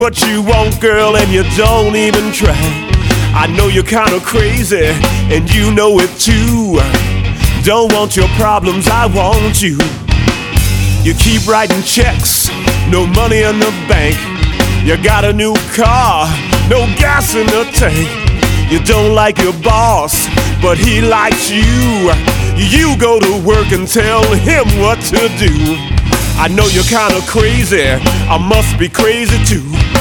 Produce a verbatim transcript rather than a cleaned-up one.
What you want, girl, and you don't even try. I know you're kinda crazy, and you know it too. Don't want your problems, I want you. You keep writing checks, no money in the bank. You got a new car, no gas in the tank. You don't like your boss, but he likes you. You go to work and tell him what to do. I know you're kinda crazy, I must be crazy too.